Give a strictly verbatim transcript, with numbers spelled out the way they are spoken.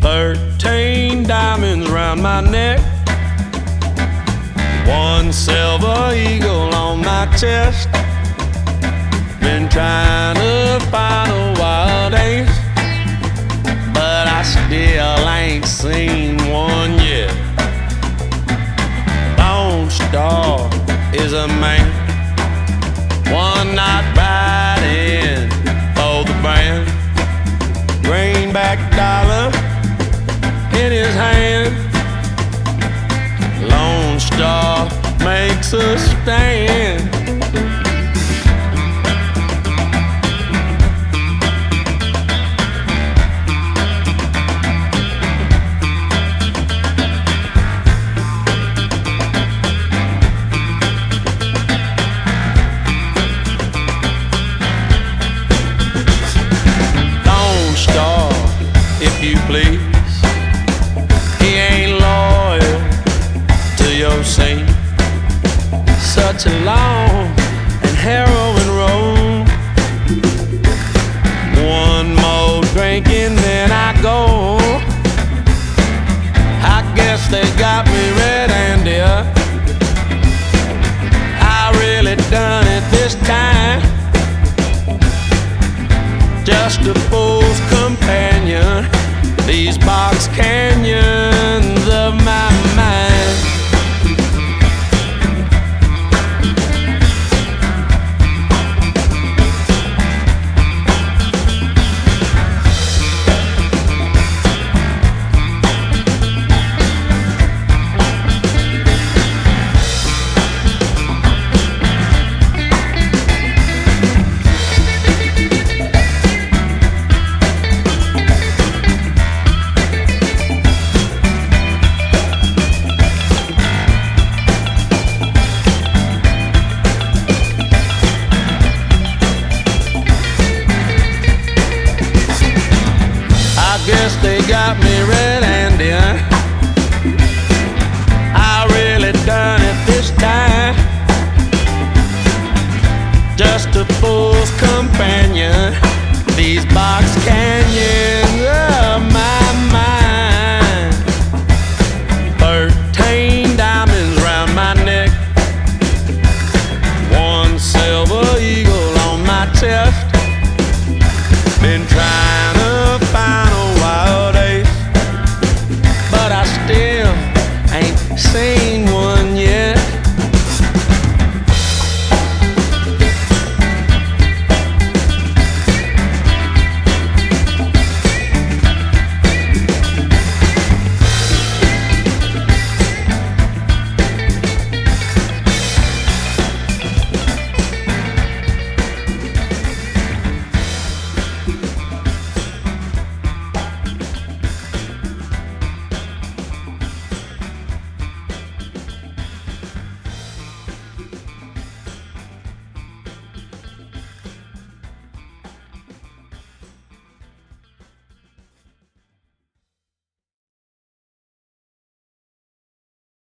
Thirteen diamonds round my neck, one silver eagle on my chest. Been trying to find a wild ace, but I still ain't seen one yet. Lone Star is a man, one night riding for the band. Greenback dollar in his hand. Lone Star makes a stand.